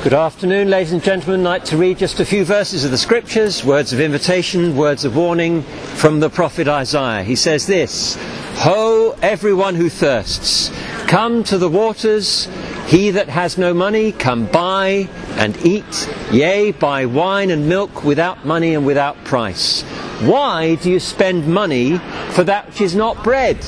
Good afternoon, ladies and gentlemen. I'd like to read just a few verses of the Scriptures, words of invitation, words of warning from the prophet Isaiah. He says this: Ho, everyone who thirsts, come to the waters. He that has no money, come buy and eat. Yea, buy wine and milk without money and without price. Why do you spend money for that which is not bread?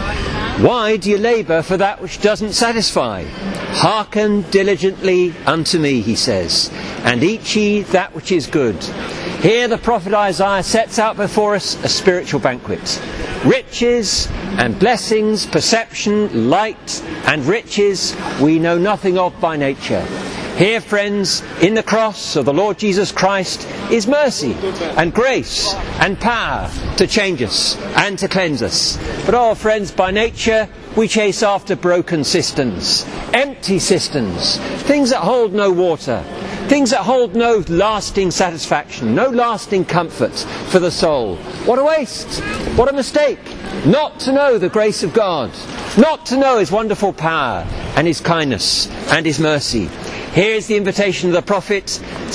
Why do you labour for that which doesn't satisfy? Hearken diligently unto me, he says, and eat ye that which is good. Here the prophet Isaiah sets out before us a spiritual banquet. Riches and blessings, perception, light and riches we know nothing of by nature. Here, friends, in the cross of the Lord Jesus Christ is mercy and grace and power to change us and to cleanse us. But friends, by nature we chase after broken cisterns, empty cisterns, things that hold no water, things that hold no lasting satisfaction, no lasting comfort for the soul. What a waste! What a mistake! Not to know the grace of God, not to know His wonderful power and His kindness and His mercy. Here's the invitation of the prophet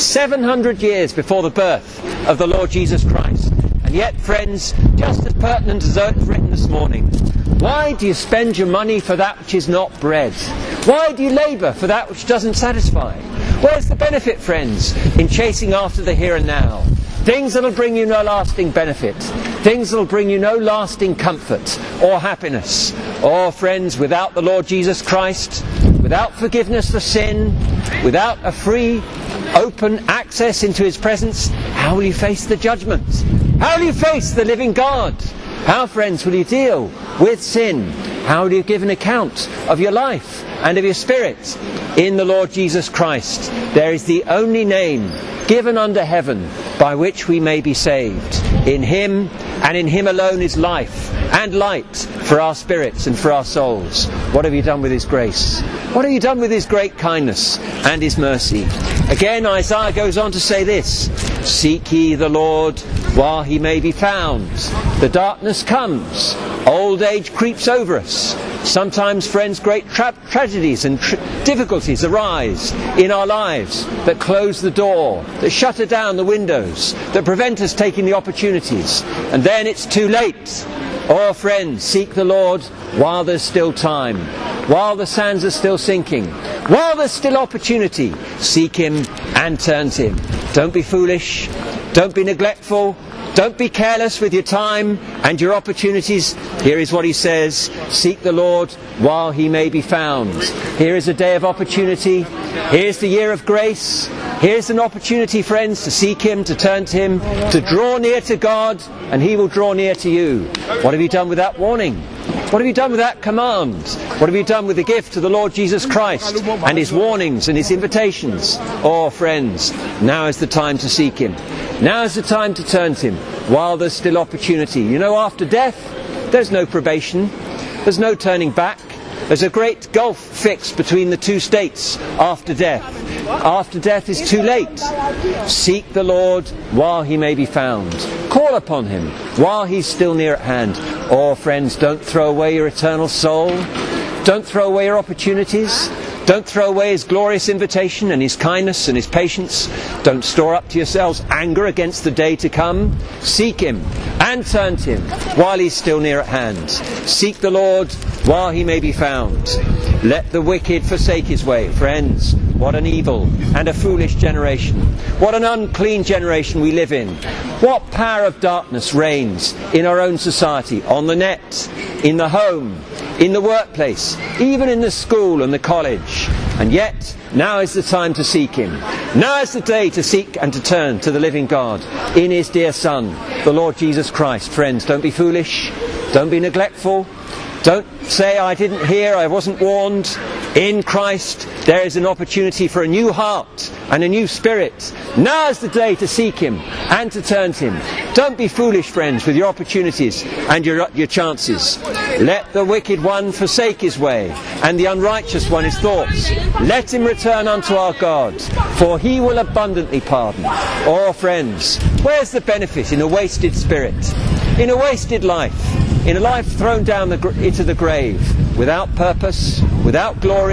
700 years before the birth of the Lord Jesus Christ. And yet, friends, just as pertinent as it's written this morning, why do you spend your money for that which is not bread? Why do you labour for that which doesn't satisfy? Where's the benefit, friends, in chasing after the here and now? Things that will bring you no lasting benefit. Things that will bring you no lasting comfort or happiness. Friends, without the Lord Jesus Christ, without forgiveness of sin, without a free, open access into His presence, how will you face the judgment? How will you face the living God? How, friends, will you deal with sin? How will you give an account of your life and of your spirit? In the Lord Jesus Christ, there is the only name given under heaven by which we may be saved. In Him and in Him alone is life and light for our spirits and for our souls. What have you done with His grace? What have you done with His great kindness and His mercy? Again, Isaiah goes on to say this: Seek ye the Lord while He may be found. The darkness comes. Old age creeps over us. Sometimes, friends, great tragedies and difficulties arise in our lives that close the door, that shutter down the windows, that prevent us taking the opportunities. And then it's too late. Friends, seek the Lord while there's still time, while the sands are still sinking, while there's still opportunity. Seek Him and turn to Him. Don't be foolish. Don't be neglectful. Don't be careless with your time and your opportunities. Here is what He says: seek the Lord while He may be found. Here is a day of opportunity. Here's the year of grace. Here's an opportunity, friends, to seek Him, to turn to Him, to draw near to God, and He will draw near to you. What have you done with that warning? What have you done with that command? What have you done with the gift of the Lord Jesus Christ and His warnings and His invitations? Friends, now is the time to seek Him. Now is the time to turn to Him while there's still opportunity. You know, after death, there's no probation. There's no turning back. There's a great gulf fixed between the two states after death. After death is too late. Seek the Lord while He may be found. Call upon Him while He's still near at hand. Friends, don't throw away your eternal soul. Don't throw away your opportunities. Don't throw away His glorious invitation and His kindness and His patience. Don't store up to yourselves anger against the day to come. Seek Him and turn to Him while He's still near at hand. Seek the Lord while He may be found. Let the wicked forsake his way. Friends, what an evil and a foolish generation. What an unclean generation we live in. What power of darkness reigns in our own society, on the net, in the home, in the workplace, even in the school and the college. And yet, now is the time to seek Him. Now is the day to seek and to turn to the living God in His dear Son, the Lord Jesus Christ. Friends, don't be foolish. Don't be neglectful. Don't say, I didn't hear, I wasn't warned. In Christ, there is an opportunity for a new heart and a new spirit. Now is the day to seek Him and to turn to Him. Don't be foolish, friends, with your opportunities and your chances. Let the wicked one forsake his way, and the unrighteous one his thoughts. Let him return unto our God, for He will abundantly pardon. Friends, where's the benefit in a wasted spirit, in a wasted life, in a life thrown down into the grave, without purpose, without glory,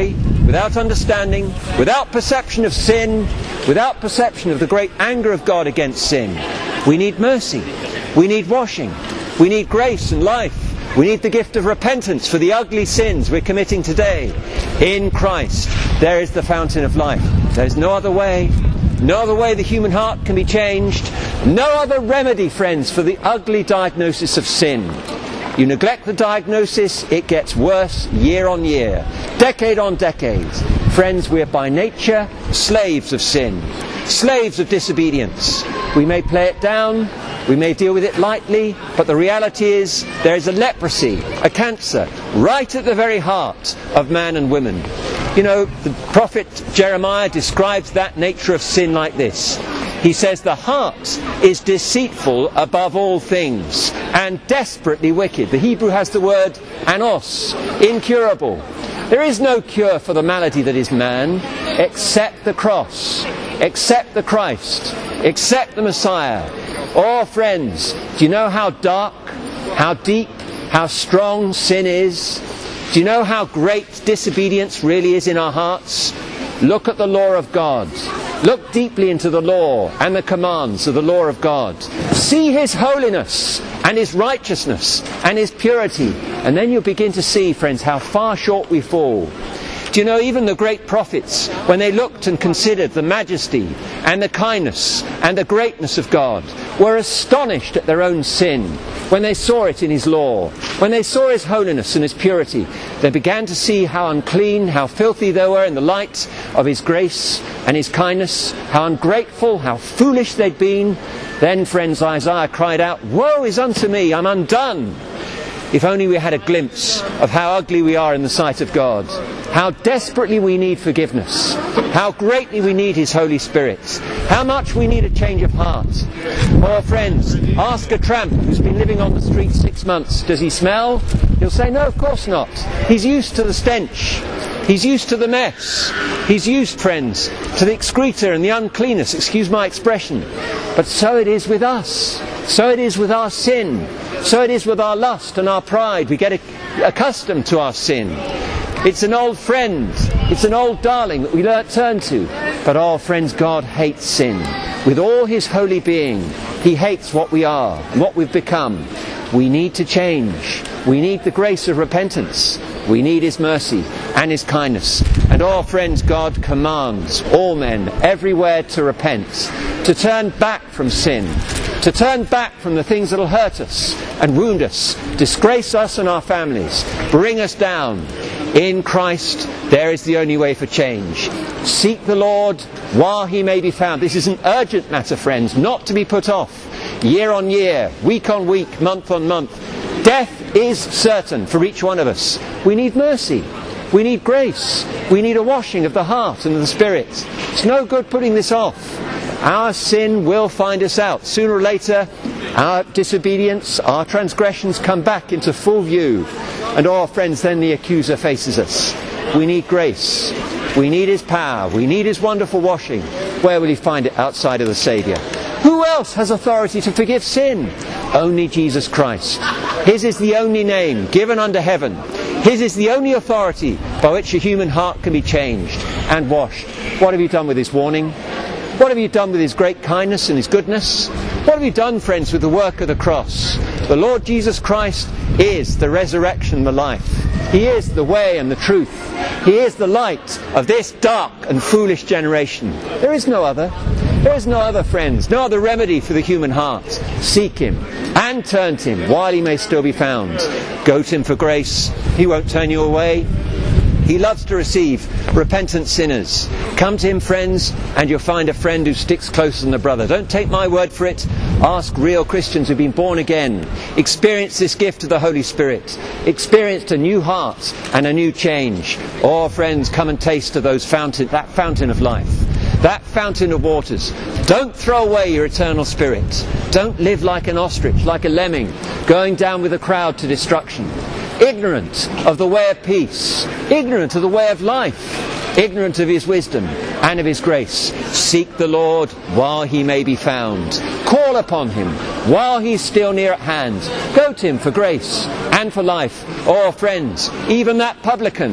without understanding, without perception of sin, without perception of the great anger of God against sin. We need mercy. We need washing. We need grace and life. We need the gift of repentance for the ugly sins we're committing today. In Christ, there is the fountain of life. There is no other way. No other way the human heart can be changed. No other remedy, friends, for the ugly diagnosis of sin. You neglect the diagnosis, it gets worse year on year, decade on decade. Friends, we are by nature slaves of sin, slaves of disobedience. We may play it down, we may deal with it lightly, but the reality is there is a leprosy, a cancer, right at the very heart of man and woman. You know, the prophet Jeremiah describes that nature of sin like this. He says, the heart is deceitful above all things and desperately wicked. The Hebrew has the word anos, incurable. There is no cure for the malady that is man except the cross, except the Christ, except the Messiah. Oh, friends, do you know how dark, how deep, how strong sin is? Do you know how great disobedience really is in our hearts? Look at the law of God. Look deeply into the law and the commands of the law of God. See His holiness and His righteousness and His purity. And then you'll begin to see, friends, how far short we fall. Do you know, even the great prophets, when they looked and considered the majesty and the kindness and the greatness of God, were astonished at their own sin. When they saw it in His law, when they saw His holiness and His purity, they began to see how unclean, how filthy they were in the light of His grace and His kindness, how ungrateful, how foolish they'd been. Then, friends, Isaiah cried out, "Woe is unto me, I'm undone." If only we had a glimpse of how ugly we are in the sight of God, how desperately we need forgiveness, how greatly we need His Holy Spirit, how much we need a change of heart. Oh, friends, ask a tramp who's been living on the street 6 months, does he smell? He'll say, no, of course not. He's used to the stench. He's used to the mess. He's used, friends, to the excreta and the uncleanness, excuse my expression. But so it is with us. So it is with our sin. So it is with our lust and our pride. We get accustomed to our sin. It's an old friend. It's an old darling that we turn to. But, oh, friends, God hates sin. With all His holy being, He hates what we are and what we've become. We need to change. We need the grace of repentance. We need His mercy and His kindness. And, oh, friends, God commands all men everywhere to repent, to turn back from sin, to turn back from the things that will hurt us and wound us, disgrace us and our families, bring us down. In Christ, there is the only way for change. Seek the Lord while He may be found. This is an urgent matter, friends, not to be put off. Year on year, week on week, month on month. Death is certain for each one of us. We need mercy. We need grace. We need a washing of the heart and of the spirit. It's no good putting this off. Our sin will find us out. Sooner or later, our disobedience, our transgressions come back into full view. And, oh, friends, then the accuser faces us. We need grace. We need His power. We need His wonderful washing. Where will He find it outside of the Saviour? Who else has authority to forgive sin? Only Jesus Christ. His is the only name given under heaven. His is the only authority by which a human heart can be changed and washed. What have you done with His warning? What have you done with His great kindness and His goodness? What have you done, friends, with the work of the cross? The Lord Jesus Christ is the resurrection and the life. He is the way and the truth. He is the light of this dark and foolish generation. There is no other. There is no other, friends, no other remedy for the human heart. Seek Him and turn to Him while He may still be found. Go to Him for grace. He won't turn you away. He loves to receive repentant sinners. Come to Him, friends, and you'll find a friend who sticks closer than a brother. Don't take my word for it. Ask real Christians who've been born again, experienced this gift of the Holy Spirit, experienced a new heart and a new change. Oh, friends, come and taste of that fountain of life, that fountain of waters. Don't throw away your eternal spirit. Don't live like an ostrich, like a lemming, going down with the crowd to destruction. Ignorant of the way of peace, ignorant of the way of life, ignorant of His wisdom and of His grace. Seek the Lord while He may be found. Call upon Him while He's still near at hand. Go to Him for grace and for life. Oh, friends, even that publican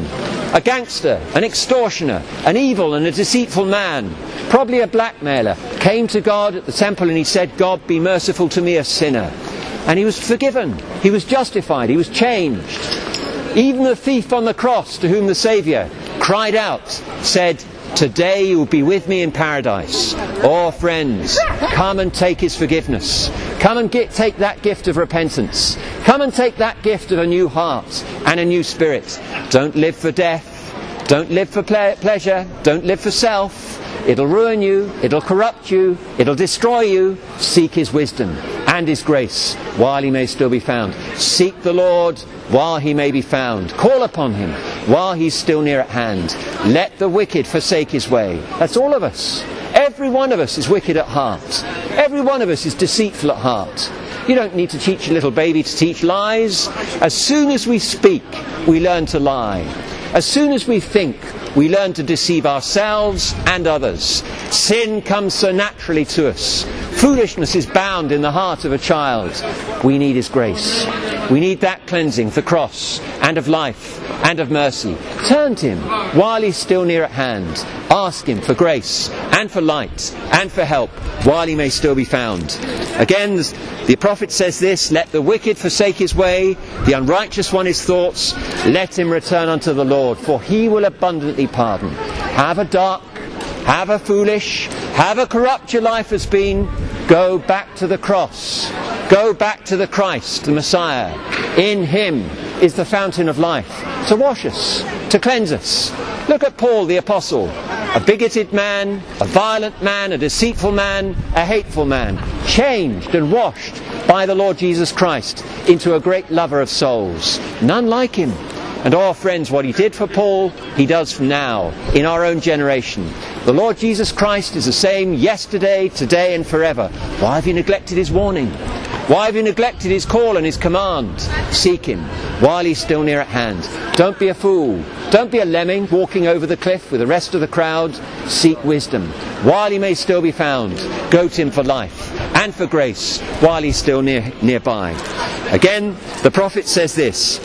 a gangster, an extortioner, an evil and a deceitful man, probably a blackmailer, came to God at the temple and he said, God, be merciful to me, a sinner. And he was forgiven, he was justified, he was changed. Even the thief on the cross, to whom the Saviour cried out, said, today you will be with me in paradise. Oh friends, come and take his forgiveness. Come and take that gift of repentance. Come and take that gift of a new heart and a new spirit. Don't live for death. Don't live for pleasure. Don't live for self. It'll ruin you. It'll corrupt you. It'll destroy you. Seek his wisdom and his grace while he may still be found. Seek the Lord while he may be found. Call upon him while he's still near at hand. Let the wicked forsake his way. That's all of us. Every one of us is wicked at heart. Every one of us is deceitful at heart. You don't need to teach a little baby to teach lies. As soon as we speak, we learn to lie. As soon as we think, we learn to deceive ourselves and others. Sin comes so naturally to us. Foolishness is bound in the heart of a child. We need his grace. We need that cleansing, the cross, and of life, and of mercy. Turn to him while he's still near at hand. Ask him for grace, and for light, and for help, while he may still be found. Again, the prophet says this, let the wicked forsake his way, the unrighteous one his thoughts, let him return unto the Lord, for he will abundantly pardon. However dark, however foolish, however corrupt your life has been, go back to the cross. Go back to the Christ, the Messiah. In him is the fountain of life to wash us, to cleanse us. Look at Paul the Apostle, a bigoted man, a violent man, a deceitful man, a hateful man, changed and washed by the Lord Jesus Christ into a great lover of souls. None like him. And oh friends, what he did for Paul, he does now in our own generation. The Lord Jesus Christ is the same yesterday, today and forever. Why have you neglected his warning? Why have you neglected his call and his command? Seek him while he's still near at hand. Don't be a fool. Don't be a lemming walking over the cliff with the rest of the crowd. Seek wisdom while he may still be found. Go to him for life and for grace while he's still nearby. Again, the prophet says this,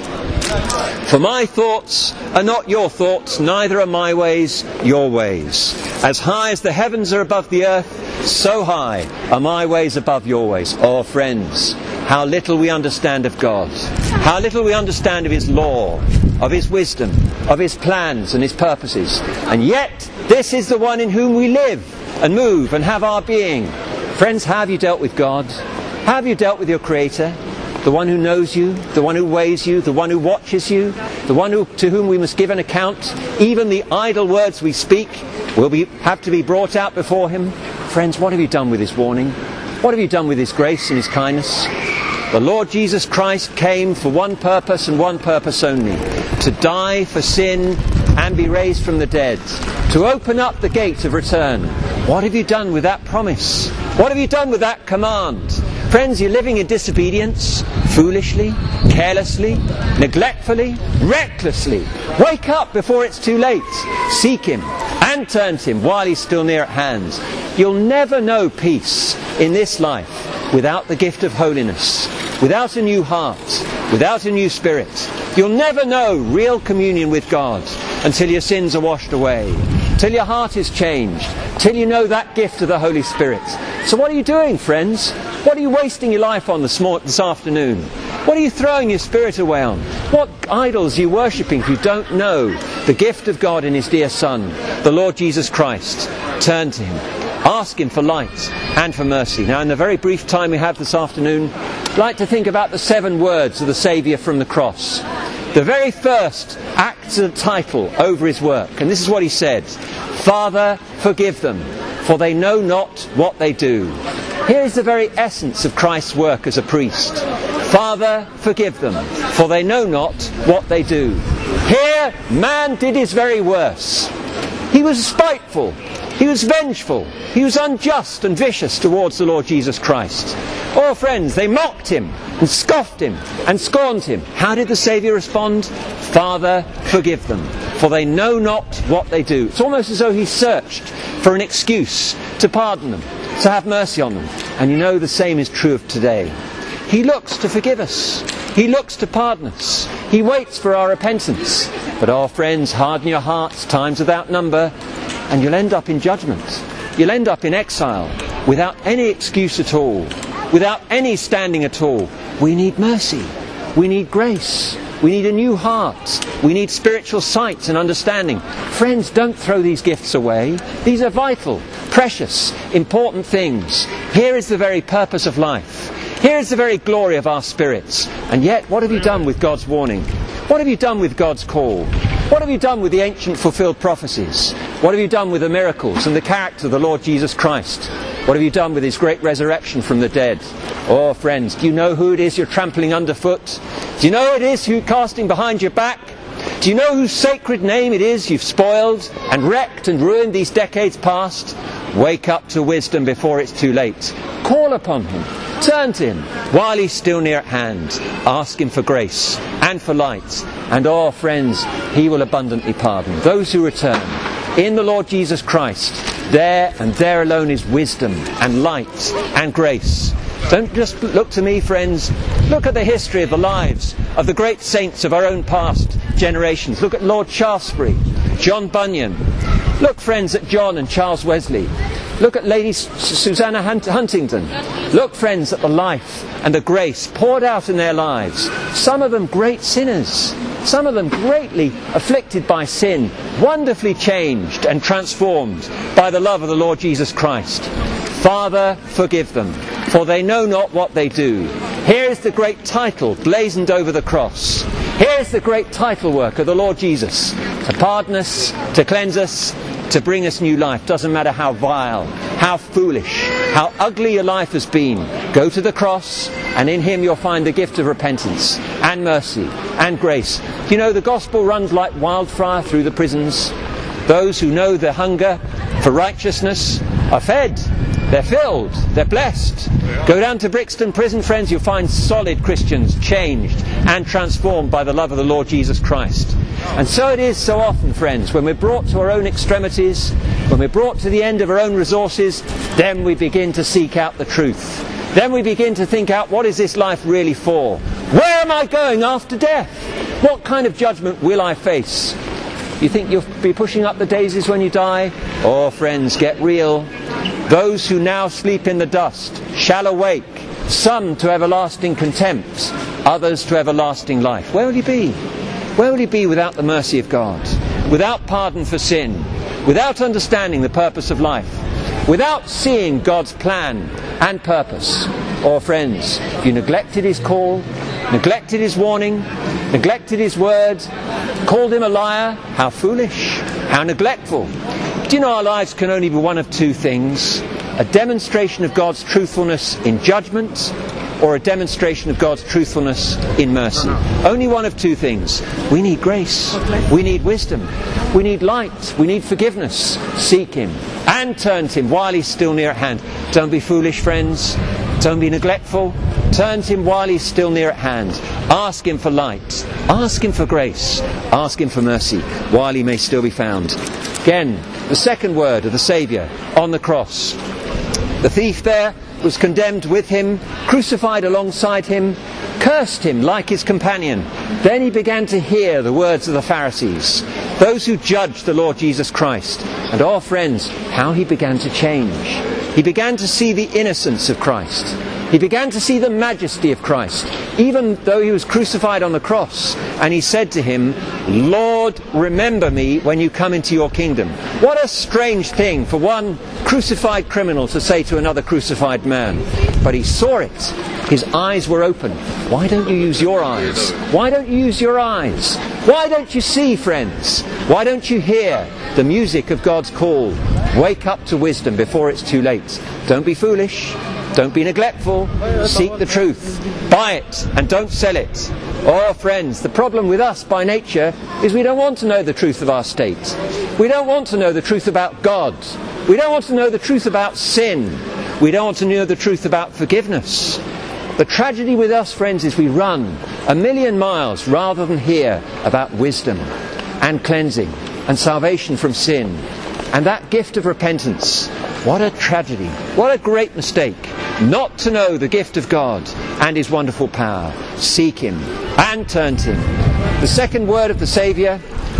for my thoughts are not your thoughts, neither are my ways your ways. As high as the heavens are above the earth, so high are my ways above your ways. Oh friends, how little we understand of God. How little we understand of his law, of his wisdom, of his plans and his purposes. And yet, this is the one in whom we live and move and have our being. Friends, how have you dealt with God? How have you dealt with your Creator? The one who knows you, the one who weighs you, the one who watches you, the one to whom we must give an account. Even the idle words we speak will have to be brought out before him. Friends, what have you done with his warning? What have you done with his grace and his kindness? The Lord Jesus Christ came for one purpose and one purpose only, to die for sin and be raised from the dead, to open up the gate of return. What have you done with that promise? What have you done with that command? Friends, you're living in disobedience, foolishly, carelessly, neglectfully, recklessly. Wake up before it's too late. Seek him and turn to him while he's still near at hand. You'll never know peace in this life without the gift of holiness, without a new heart, without a new spirit. You'll never know real communion with God until your sins are washed away, till your heart is changed, till you know that gift of the Holy Spirit. So what are you doing, friends? What are you wasting your life on this afternoon? What are you throwing your spirit away on? What idols are you worshipping if you don't know the gift of God in his dear Son, the Lord Jesus Christ? Turn to him. Ask him for light and for mercy. Now, in the very brief time we have this afternoon, I'd like to think about the 7 words of the Saviour from the cross. The very first acts and title over his work. And this is what he said, Father, forgive them, for they know not what they do. Here is the very essence of Christ's work as a priest. Father, forgive them, for they know not what they do. Here, man did his very worst. He was spiteful. He was vengeful. He was unjust and vicious towards the Lord Jesus Christ. Oh, friends, they mocked him and scoffed him and scorned him. How did the Saviour respond? Father, forgive them, for they know not what they do. It's almost as though he searched for an excuse to pardon them, to have mercy on them. And you know the same is true of today. He looks to forgive us. He looks to pardon us. He waits for our repentance. But our friends, harden your hearts, times without number, and you'll end up in judgment. You'll end up in exile, without any excuse at all, without any standing at all. We need mercy. We need grace. We need a new heart. We need spiritual sight and understanding. Friends, don't throw these gifts away. These are vital, precious, important things. Here is the very purpose of life. Here is the very glory of our spirits. And yet, what have you done with God's warning? What have you done with God's call? What have you done with the ancient fulfilled prophecies? What have you done with the miracles and the character of the Lord Jesus Christ? What have you done with his great resurrection from the dead? Oh, friends, do you know who it is you're trampling underfoot? Do you know who it is you're casting behind your back? Do you know whose sacred name it is you've spoiled and wrecked and ruined these decades past? Wake up to wisdom before it's too late. Call upon him. Turn to him while he's still near at hand. Ask him for grace and for light. And oh, friends, he will abundantly pardon those who return. In the Lord Jesus Christ, there and there alone is wisdom and light and grace. Don't just look to me, friends. Look at the history of the lives of the great saints of our own past generations. Look at Lord Shaftesbury, John Bunyan. Look, friends, at John and Charles Wesley. Look at Lady Susanna Huntington. Look, friends, at the life and the grace poured out in their lives. Some of them great sinners. Some of them greatly afflicted by sin, wonderfully changed and transformed by the love of the Lord Jesus Christ. Father, forgive them, for they know not what they do. Here is the great title blazoned over the cross. Here is the great title work of the Lord Jesus, to pardon us, to cleanse us, to bring us new life. Doesn't matter how vile, how foolish, how ugly your life has been. Go to the cross, and in him you'll find the gift of repentance and mercy and grace. You know, the gospel runs like wildfire through the prisons. Those who know their hunger for righteousness are fed. They're filled. They're blessed. Go down to Brixton Prison, friends. You'll find solid Christians changed and transformed by the love of the Lord Jesus Christ. And so it is so often, friends, when we're brought to our own extremities, when we're brought to the end of our own resources, then we begin to seek out the truth. Then we begin to think out, what is this life really for? Where am I going after death? What kind of judgment will I face? You think you'll be pushing up the daisies when you die? Oh, friends, get real. Those who now sleep in the dust shall awake, some to everlasting contempt, others to everlasting life. Where will you be? Where will you be without the mercy of God? Without pardon for sin? Without understanding the purpose of life? Without seeing God's plan and purpose? Oh, friends, you neglected his call, neglected his warning, neglected his word, called him a liar. How foolish, how neglectful. Do you know our lives can only be one of two things? A demonstration of God's truthfulness in judgment, or a demonstration of God's truthfulness in mercy. Only one of two things. We need grace. We need wisdom. We need light. We need forgiveness. Seek him and turn to him while he's still near at hand. Don't be foolish, friends. Don't be neglectful. Turn to him while he's still near at hand. Ask him for light. Ask him for grace. Ask him for mercy while he may still be found. Again, the second word of the Saviour on the cross. The thief there was condemned with him, crucified alongside him, cursed him like his companion. Then he began to hear the words of the Pharisees, those who judged the Lord Jesus Christ. And oh, friends, how he began to change. He began to see the innocence of Christ. He began to see the majesty of Christ, even though he was crucified on the cross. And he said to him, Lord, remember me when you come into your kingdom. What a strange thing for one crucified criminal to say to another crucified man. But he saw it. His eyes were open. Why don't you use your eyes? Why don't you use your eyes? Why don't you see, friends? Why don't you hear the music of God's call? Wake up to wisdom before it's too late. Don't be foolish. Don't be neglectful. Seek the truth. Buy it and don't sell it. Oh, friends, the problem with us by nature is we don't want to know the truth of our state. We don't want to know the truth about God. We don't want to know the truth about sin. We don't want to know the truth about forgiveness. The tragedy with us, friends, is we run a million miles rather than hear about wisdom and cleansing and salvation from sin and that gift of repentance. What a tragedy. What a great mistake. not to know the gift of God and his wonderful power. Seek him and turn to him. The second word of the Saviour,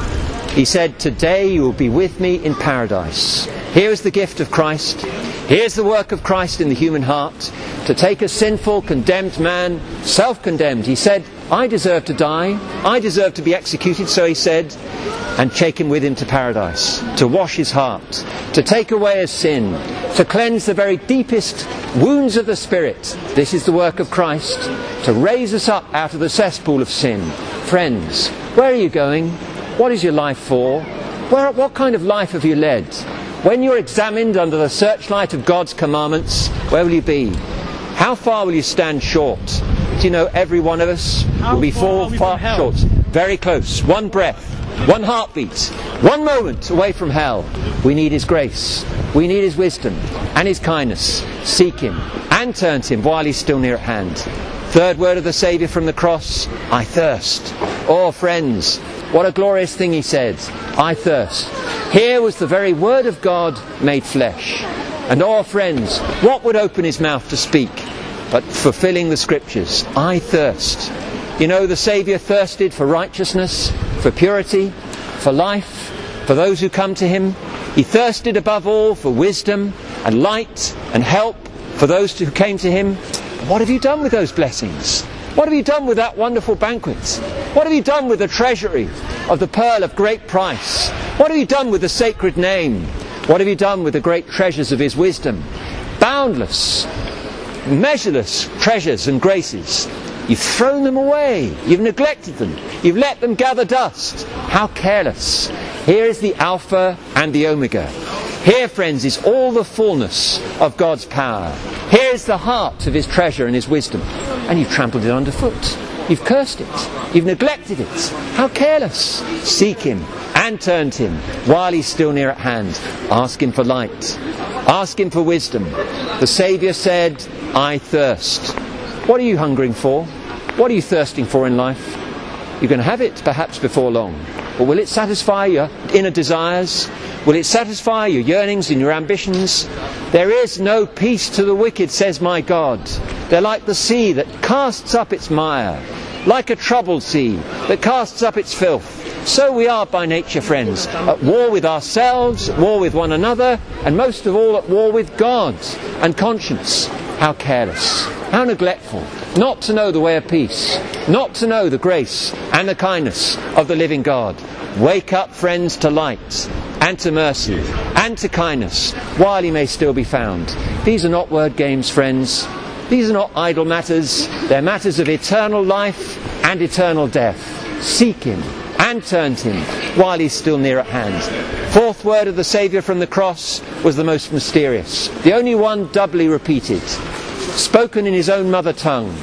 he said, today you will be with me in paradise. Here is the gift of Christ. Here's the work of Christ in the human heart, to take a sinful, condemned man, self-condemned. He said, I deserve to die, I deserve to be executed, so he said, and take him with him to paradise, to wash his heart, to take away his sin, to cleanse the very deepest wounds of the Spirit. This is the work of Christ, to raise us up out of the cesspool of sin. Friends, where are you going? What is your life for? What kind of life have you led? When you're examined under the searchlight of God's commandments, where will you be? How far will you stand short? Do you know every one of us will be far short? Very close. One breath, one heartbeat, one moment away from hell. We need his grace. We need his wisdom and his kindness. Seek him and turn to him while he's still near at hand. Third word of the Saviour from the cross, I thirst. Oh, friends, what a glorious thing he said. I thirst. Here was the very word of God made flesh. And oh, friends, what would open his mouth to speak but fulfilling the Scriptures? I thirst. You know, the Saviour thirsted for righteousness, for purity, for life, for those who come to him. He thirsted above all for wisdom and light and help for those who came to him. What have you done with those blessings? What have you done with that wonderful banquet? What have you done with the treasury of the pearl of great price? What have you done with the sacred name? What have you done with the great treasures of his wisdom? Boundless, measureless treasures and graces. You've thrown them away. You've neglected them. You've let them gather dust. How careless. Here is the Alpha and the Omega. Here, friends, is all the fullness of God's power. Here is the heart of his treasure and his wisdom. And you've trampled it underfoot. You've cursed it. You've neglected it. How careless. Seek him and turn to him while he's still near at hand. Ask him for light. Ask him for wisdom. The Saviour said, I thirst. What are you hungering for? What are you thirsting for in life? You're going to have it perhaps before long. But will it satisfy your inner desires? Will it satisfy your yearnings and your ambitions? There is no peace to the wicked, says my God. They're like the sea that casts up its mire, like a troubled sea that casts up its filth. So we are by nature, friends, at war with ourselves, at war with one another, and most of all at war with God and conscience. How careless, how neglectful, not to know the way of peace, not to know the grace and the kindness of the living God. Wake up, friends, to light and to mercy and to kindness while he may still be found. These are not word games, friends. These are not idle matters. They're matters of eternal life and eternal death. Seek him and turn to him while he's still near at hand. Fourth word of the Saviour from the cross was the most mysterious, the only one doubly repeated, spoken in his own mother tongue.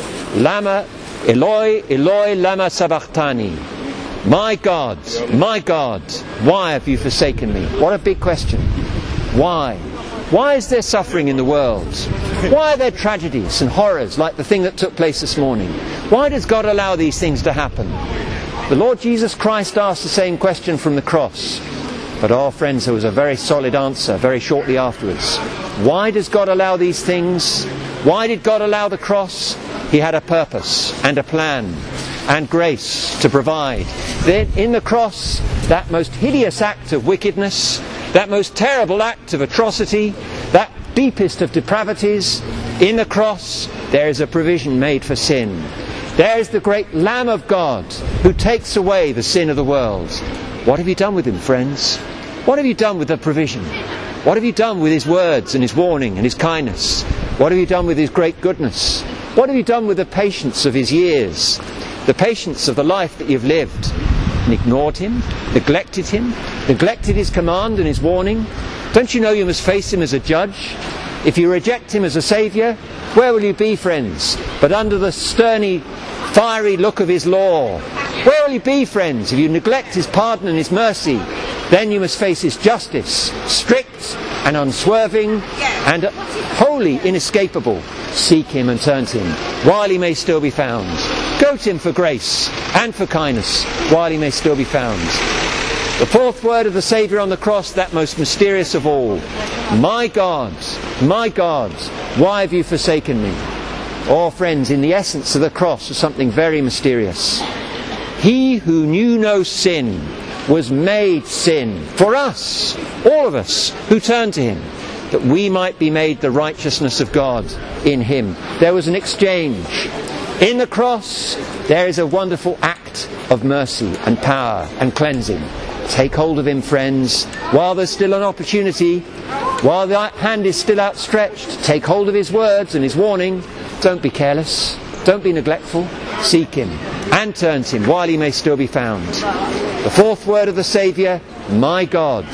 Lama, Eloi, Eloi, lama sabachthani. My God, why have you forsaken me? What a big question. Why? Why is there suffering in the world? Why are there tragedies and horrors like the thing that took place this morning? Why does God allow these things to happen? The Lord Jesus Christ asked the same question from the cross. But friends, there was a very solid answer very shortly afterwards. Why does God allow these things? Why did God allow the cross? He had a purpose and a plan and grace to provide. Then in the cross, that most hideous act of wickedness, that most terrible act of atrocity, that deepest of depravities, in the cross there is a provision made for sin. There is the great Lamb of God who takes away the sin of the world. What have you done with him, friends? What have you done with the provision? What have you done with his words and his warning and his kindness? What have you done with his great goodness? What have you done with the patience of his years? The patience of the life that you've lived? And ignored him, neglected his command and his warning? Don't you know you must face him as a judge? If you reject him as a saviour, where will you be, friends, but under the sterny, fiery look of his law? Where will you be, friends, if you neglect his pardon and his mercy? Then you must face his justice, strict and unswerving and wholly inescapable. Seek him and turn to him while he may still be found. Go to him for grace and for kindness while he may still be found. The fourth word of the Saviour on the cross, that most mysterious of all. My God, why have you forsaken me? Oh, friends, in the essence of the cross is something very mysterious. He who knew no sin was made sin for us, all of us who turn to him, that we might be made the righteousness of God in him. There was an exchange. In the cross, there is a wonderful act of mercy and power and cleansing. Take hold of him, friends, while there's still an opportunity, while the hand is still outstretched. Take hold of his words and his warning. Don't be careless. Don't be neglectful. Seek him and turn to him while he may still be found. The fourth word of the Saviour, my God,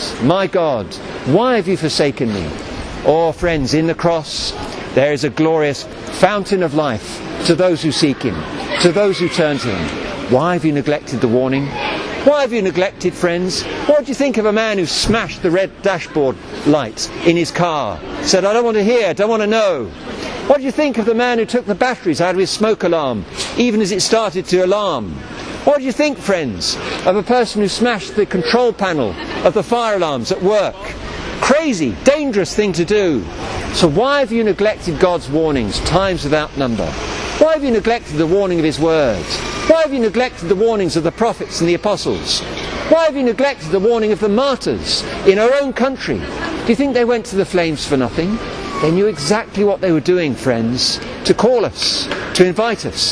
why have you forsaken me? Oh, friends, in the cross there is a glorious fountain of life to those who seek him, to those who turn to him. Why have you neglected the warning? Why have you neglected, friends? What do you think of a man who smashed the red dashboard light in his car? Said, I don't want to hear, don't want to know. What do you think of the man who took the batteries out of his smoke alarm, even as it started to alarm? What do you think, friends, of a person who smashed the control panel of the fire alarms at work? Crazy, dangerous thing to do. So why have you neglected God's warnings, times without number? Why have you neglected the warning of his words? Why have you neglected the warnings of the prophets and the apostles? Why have you neglected the warning of the martyrs in our own country? Do you think they went to the flames for nothing? They knew exactly what they were doing, friends, to call us, to invite us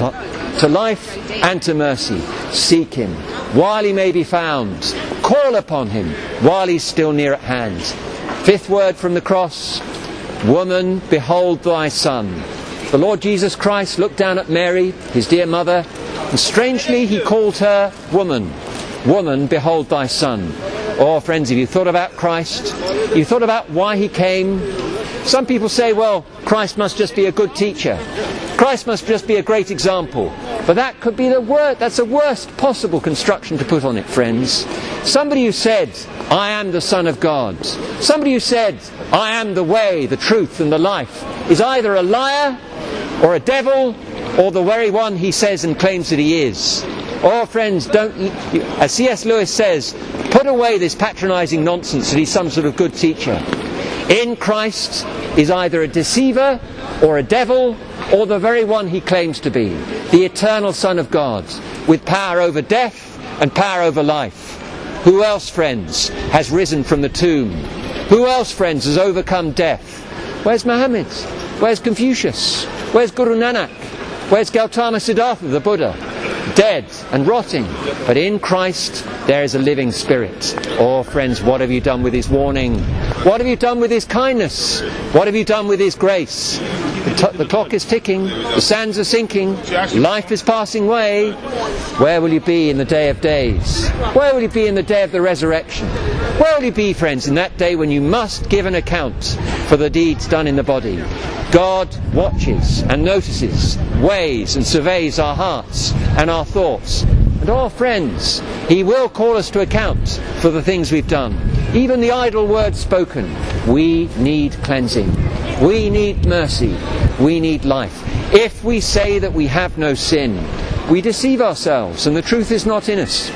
to life and to mercy. Seek him while he may be found. Call upon him while he's still near at hand. Fifth word from the cross, woman, behold thy son. The Lord Jesus Christ looked down at Mary, his dear mother, and strangely he called her woman. Woman, behold thy son. Oh, friends, have you thought about Christ? Have you thought about why he came? Some people say, well, Christ must just be a good teacher. Christ must just be a great example. But that could be that's the worst possible construction to put on it, friends. Somebody who said, I am the Son of God. Somebody who said, I am the way, the truth and the life, is either a liar or a devil or the very one he says and claims that he is. Oh, friends, as C.S. Lewis says, put away this patronising nonsense that he's some sort of good teacher. In Christ is either a deceiver or a devil or the very one he claims to be, the eternal Son of God, with power over death and power over life. Who else, friends, has risen from the tomb? Who else, friends, has overcome death? Where's Muhammad? Where's Confucius? Where's Guru Nanak? Where's Gautama Siddhartha, the Buddha? Dead and rotting. But in Christ there is a living spirit. Oh, friends, what have you done with his warning? What have you done with his kindness? What have you done with his grace? The clock is ticking, the sands are sinking, life is passing away. Where will you be in the day of days? Where will you be in the day of the resurrection? Where will you be, friends, in that day when you must give an account for the deeds done in the body? God watches and notices, weighs and surveys our hearts and our thoughts. And oh, friends, he will call us to account for the things we've done. Even the idle words spoken. We need cleansing. We need mercy. We need life. If we say that we have no sin, we deceive ourselves and the truth is not in us.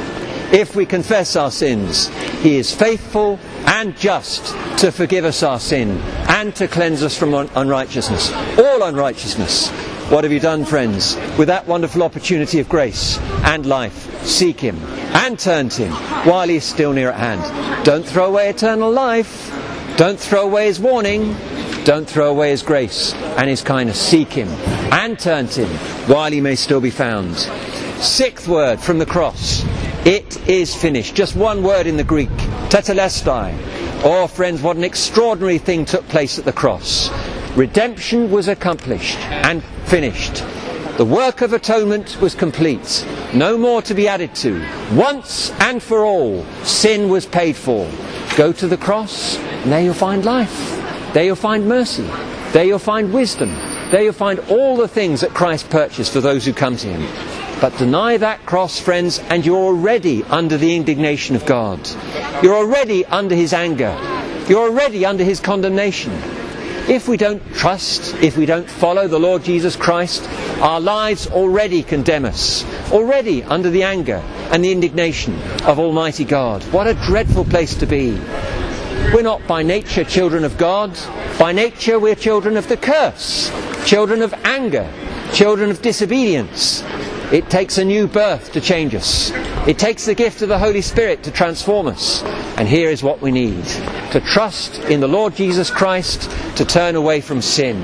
If we confess our sins, he is faithful and just to forgive us our sin and to cleanse us from unrighteousness. All unrighteousness. What have you done, friends, with that wonderful opportunity of grace and life? Seek him and turn to him while he is still near at hand. Don't throw away eternal life. Don't throw away his warning. Don't throw away his grace and his kindness. Seek him and turn to him while he may still be found. Sixth word from the cross. It is finished. Just one word in the Greek. Tetelestai. Oh, friends, what an extraordinary thing took place at the cross. Redemption was accomplished and finished. The work of atonement was complete. No more to be added to. Once and for all, sin was paid for. Go to the cross, and there you'll find life. There you'll find mercy. There you'll find wisdom. There you'll find all the things that Christ purchased for those who come to him. But deny that cross, friends, and you're already under the indignation of God. You're already under his anger. You're already under his condemnation. If we don't trust, if we don't follow the Lord Jesus Christ, our lives already condemn us, already under the anger and the indignation of Almighty God. What a dreadful place to be. We're not by nature children of God. By nature we're children of the curse, children of anger, children of disobedience. It takes a new birth to change us. It takes the gift of the Holy Spirit to transform us. And here is what we need: to trust in the Lord Jesus Christ, to turn away from sin.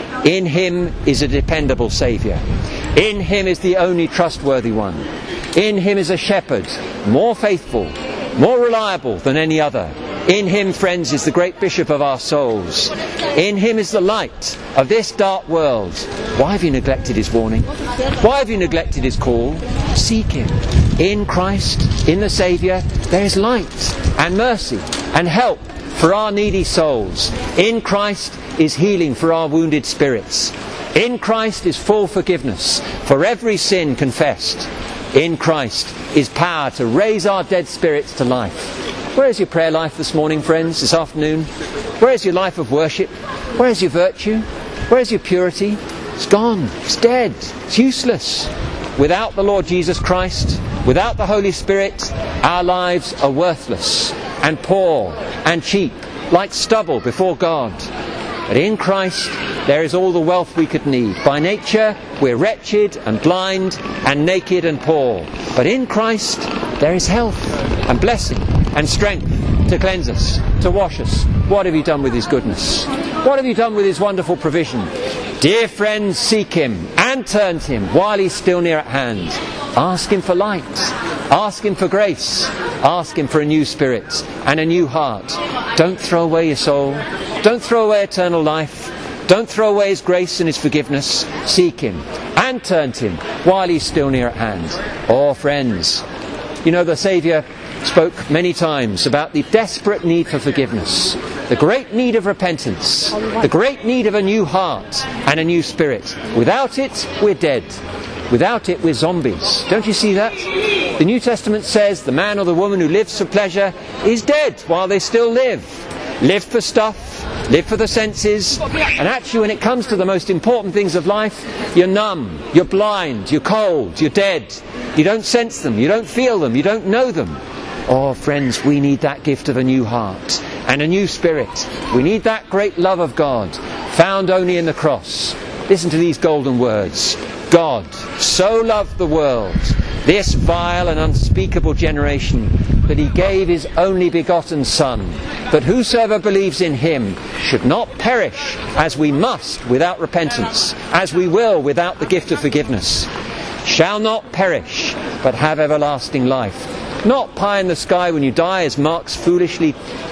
In Him is a dependable Saviour. In Him is the only trustworthy one. In Him is a shepherd, more faithful, more reliable than any other. In Him, friends, is the great Bishop of our souls. In Him is the light of this dark world. Why have you neglected His warning? Why have you neglected His call? Seek Him. In Christ, in the Saviour, there is light and mercy and help for our needy souls. In Christ is healing for our wounded spirits. In Christ is full forgiveness for every sin confessed. In Christ is power to raise our dead spirits to life. Where is your prayer life this morning, friends, this afternoon? Where is your life of worship? Where is your virtue? Where is your purity? It's gone. It's dead. It's useless. Without the Lord Jesus Christ, without the Holy Spirit, our lives are worthless and poor and cheap, like stubble before God. But in Christ there is all the wealth we could need. By nature we're wretched and blind and naked and poor. But in Christ there is health and blessing and strength to cleanse us, to wash us. What have you done with His goodness? What have you done with His wonderful provision? Dear friends, seek Him and turn to Him while He's still near at hand. Ask Him for light. Ask Him for grace. Ask Him for a new spirit and a new heart. Don't throw away your soul. Don't throw away eternal life. Don't throw away His grace and His forgiveness. Seek Him and turn to Him while He's still near at hand. Oh, friends, you know, the Saviour spoke many times about the desperate need for forgiveness, the great need of repentance, the great need of a new heart and a new spirit. Without it, we're dead. Without it, we're zombies. Don't you see that? The New Testament says the man or the woman who lives for pleasure is dead while they still live. Live for stuff, live for the senses, and actually when it comes to the most important things of life, you're numb, you're blind, you're cold, you're dead. You don't sense them, you don't feel them, you don't know them. Oh, friends, we need that gift of a new heart and a new spirit. We need that great love of God, found only in the cross. Listen to these golden words. God so loved the world, this vile and unspeakable generation, that He gave His only begotten Son, that whosoever believes in Him should not perish, as we must without repentance, as we will without the gift of forgiveness, shall not perish, but have everlasting life. Not pie in the sky when you die, as Marx foolishly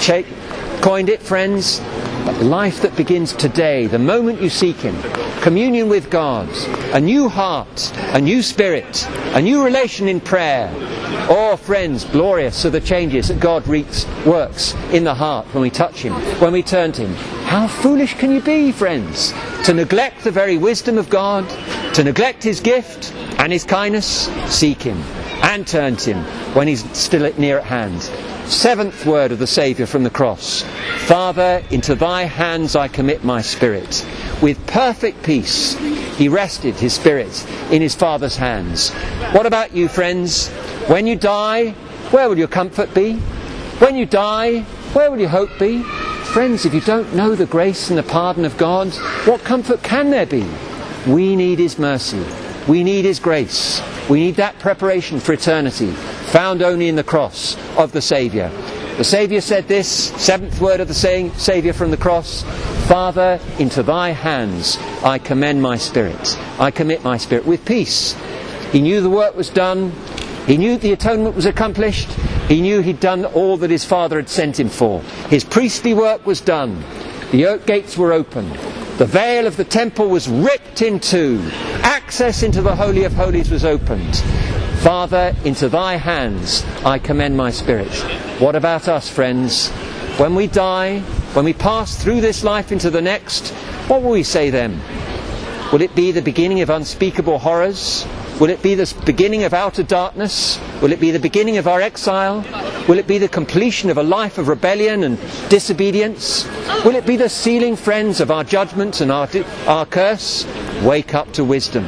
coined it, friends, but life that begins today, the moment you seek Him. Communion with God, a new heart, a new spirit, a new relation in prayer. Oh, friends, glorious are the changes that God works in the heart when we touch Him, when we turn to Him. How foolish can you be, friends, to neglect the very wisdom of God, to neglect His gift and His kindness? Seek Him and turn to Him when He's still near at hand. Seventh word of the Saviour from the cross. Father, into Thy hands I commit my spirit. With perfect peace He rested His spirit in His Father's hands. What about you, friends? When you die, where will your comfort be? When you die, where will your hope be? Friends, if you don't know the grace and the pardon of God, what comfort can there be? We need His mercy. We need His grace. We need that preparation for eternity, found only in the cross of the Saviour. The Saviour said this, seventh word of the Saviour from the cross, Father, into Thy hands I commend my spirit. I commit my spirit. With peace. He knew the work was done. He knew the atonement was accomplished. He knew He'd done all that His Father had sent Him for. His priestly work was done. The oak gates were open. The veil of the temple was ripped in two. Access into the Holy of Holies was opened. Father, into Thy hands I commend my spirit. What about us, friends? When we die, when we pass through this life into the next, what will we say then? Will it be the beginning of unspeakable horrors? Will it be the beginning of outer darkness? Will it be the beginning of our exile? Will it be the completion of a life of rebellion and disobedience? Will it be the sealing, friends, of our judgment and our curse? Wake up to wisdom.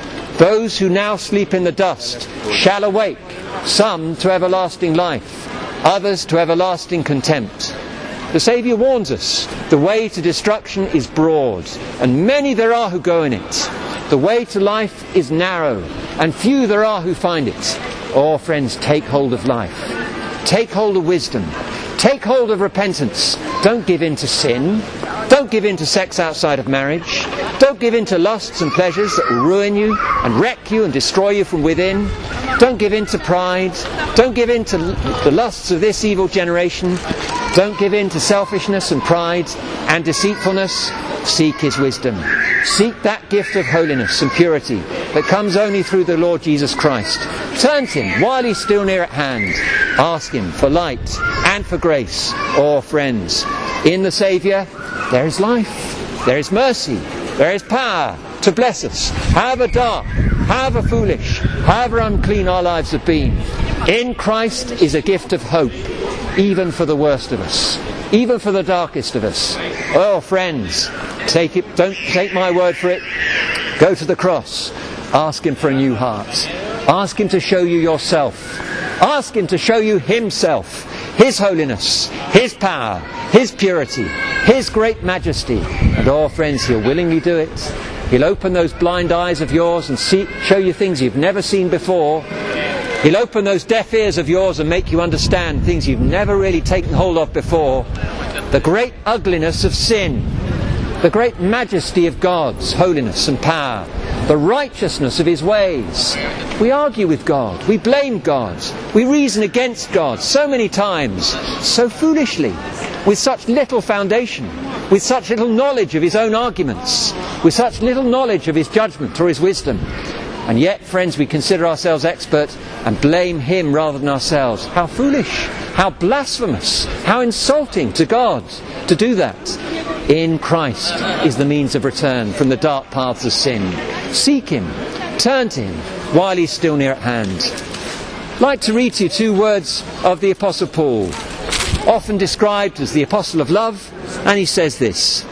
Those who now sleep in the dust shall awake, some to everlasting life, others to everlasting contempt. The Saviour warns us, the way to destruction is broad, and many there are who go in it. The way to life is narrow, and few there are who find it. Oh, friends, take hold of life. Take hold of wisdom. Take hold of repentance. Don't give in to sin. Don't give in to sex outside of marriage. Don't give in to lusts and pleasures that will ruin you and wreck you and destroy you from within. Don't give in to pride. Don't give in to the lusts of this evil generation. Don't give in to selfishness and pride and deceitfulness. Seek His wisdom. Seek that gift of holiness and purity that comes only through the Lord Jesus Christ. Turn to Him while He's still near at hand. Ask Him for light and for grace. Oh, friends, in the Saviour there is life, there is mercy, there is power to bless us, however dark, however foolish, however unclean our lives have been. In Christ is a gift of hope, even for the worst of us, even for the darkest of us. Oh, friends, take it. Don't take my word for it. Go to the cross. Ask Him for a new heart. Ask Him to show you yourself. Ask Him to show you Himself, His holiness, His power, His purity, His great majesty. And oh, friends, He'll willingly do it. He'll open those blind eyes of yours and show you things you've never seen before. He'll open those deaf ears of yours and make you understand things you've never really taken hold of before. The great ugliness of sin, the great majesty of God's holiness and power, the righteousness of His ways. We argue with God, we blame God, we reason against God so many times, so foolishly, with such little foundation, with such little knowledge of His own arguments, with such little knowledge of His judgment or His wisdom. And yet, friends, we consider ourselves expert and blame Him rather than ourselves. How foolish, how blasphemous, how insulting to God to do that. In Christ is the means of return from the dark paths of sin. Seek Him, turn to Him while He's still near at hand. I'd like to read to you 2 words of the Apostle Paul, often described as the Apostle of Love, and he says this: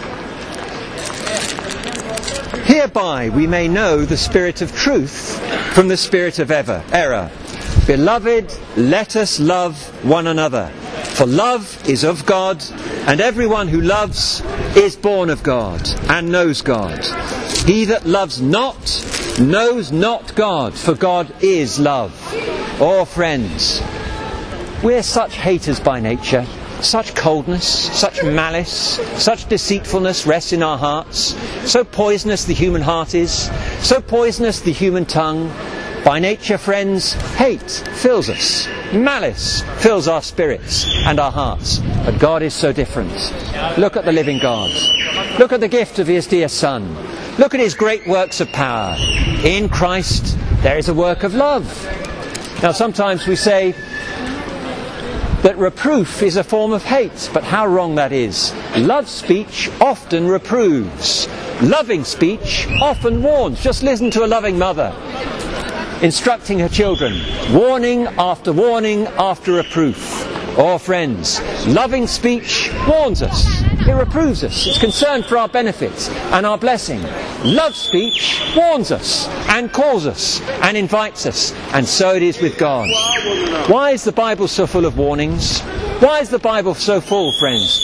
"Hereby we may know the spirit of truth from the spirit of error. Beloved, let us love one another. For love is of God, and everyone who loves is born of God and knows God. He that loves not knows not God, for God is love." Oh, friends, we're such haters by nature. Such coldness, such malice, such deceitfulness rests in our hearts. So poisonous the human heart is, so poisonous the human tongue. By nature, friends, hate fills us. Malice fills our spirits and our hearts. But God is so different. Look at the living God. Look at the gift of His dear Son. Look at His great works of power. In Christ there is a work of love. Now sometimes we say that reproof is a form of hate, but how wrong that is. Love speech often reproves. Loving speech often warns. Just listen to a loving mother instructing her children, warning after reproof. Oh, friends, loving speech warns us. It reproves us. It's concerned for our benefit and our blessing. Love speech warns us and calls us and invites us. And so it is with God. Why is the Bible so full of warnings? Why is the Bible so full, friends,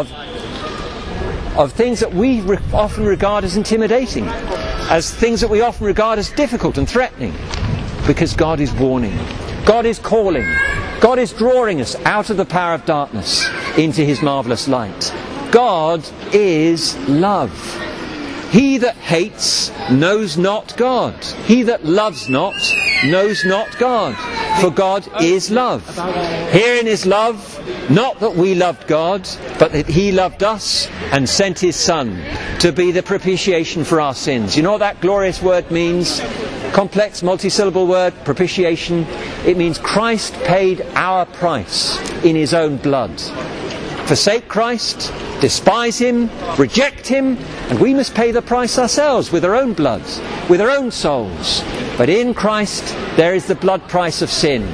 of things that we often regard as intimidating, as things that we often regard as difficult and threatening? Because God is warning. God is calling. God is drawing us out of the power of darkness into His marvellous light. God is love. He that hates knows not God. He that loves not knows not God. For God is love. Herein is love, not that we loved God, but that He loved us and sent His Son to be the propitiation for our sins. You know what that glorious word means? Complex, multi-syllable word, propitiation. It means Christ paid our price in His own blood. Forsake Christ, despise Him, reject Him, and we must pay the price ourselves with our own blood, with our own souls. But in Christ there is the blood price of sin.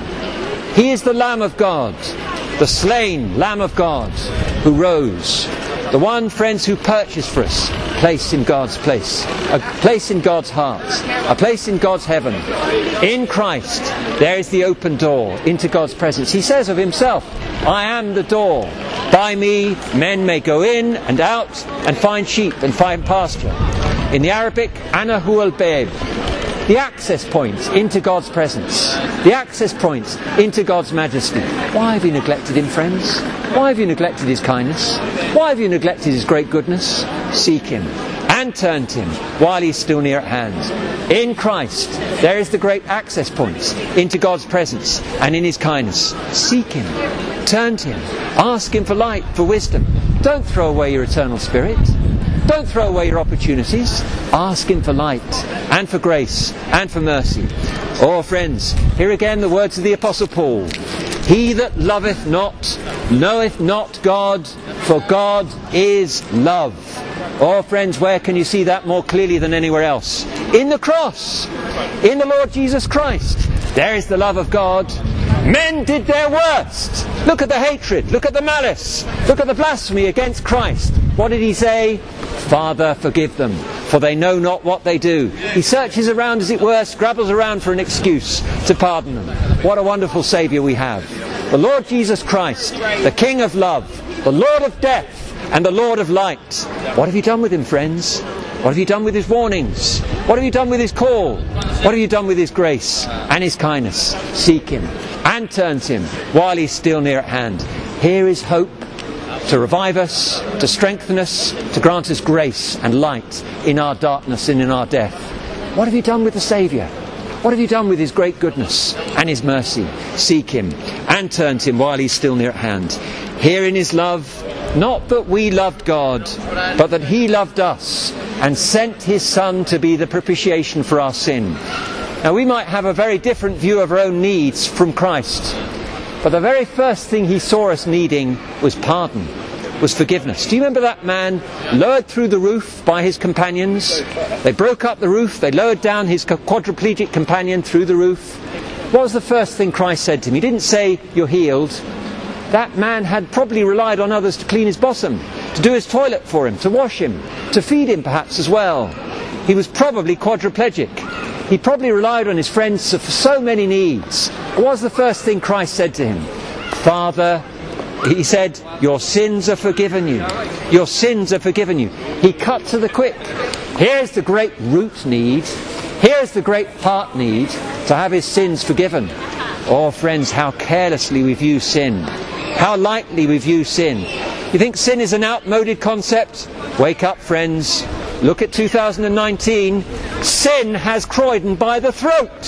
He is the Lamb of God, the slain Lamb of God, who rose. The one, friends, who purchased for us a place in God's place, a place in God's heart, a place in God's heaven. In Christ there is the open door into God's presence. He says of himself, I am the door. By me men may go in and out and find sheep and find pasture. In the Arabic, Ana hu al-Bab, the access point into God's presence, the access point into God's majesty. Why have you neglected him, friends? Why have you neglected his kindness? Why have you neglected his great goodness? Seek him and turn to him while he's still near at hand. In Christ there is the great access point into God's presence and in his kindness. Seek him, turn to him, ask him for light, for wisdom. Don't throw away your eternal spirit. Don't throw away your opportunities. Ask him for light and for grace and for mercy. Oh, friends, here again the words of the Apostle Paul. He that loveth not knoweth not God, for God is love. Oh, friends, where can you see that more clearly than anywhere else? In the cross, in the Lord Jesus Christ. There is the love of God. Men did their worst. Look at the hatred, look at the malice, look at the blasphemy against Christ. What did he say? Father, forgive them, for they know not what they do. He searches around, as it were, scrabbles around for an excuse to pardon them. What a wonderful Saviour we have. The Lord Jesus Christ, the King of love, the Lord of death, and the Lord of light. What have you done with him, friends? What have you done with his warnings? What have you done with his call? What have you done with his grace and his kindness? Seek him and turn to him while he's still near at hand. Here is hope to revive us, to strengthen us, to grant us grace and light in our darkness and in our death. What have you done with the Saviour? What have you done with his great goodness and his mercy? Seek him and turn to him while he's still near at hand. Here in his love, not that we loved God, but that he loved us and sent his Son to be the propitiation for our sin. Now, we might have a very different view of our own needs from Christ, but the very first thing he saw us needing was pardon, was forgiveness. Do you remember that man lowered through the roof by his companions? They broke up the roof, they lowered down his quadriplegic companion through the roof. What was the first thing Christ said to him? He didn't say, you're healed. That man had probably relied on others to clean his bosom, to do his toilet for him, to wash him, to feed him perhaps as well. He was probably quadriplegic. He probably relied on his friends for so many needs. What was the first thing Christ said to him? Father, he said, your sins are forgiven you. Your sins are forgiven you. He cut to the quick. Here's the great root need. Here's the great heart need, to have his sins forgiven. Oh, friends, how carelessly we view sin. How lightly we view sin. You think sin is an outmoded concept? Wake up, friends. Look at 2019. Sin has Croydon by the throat.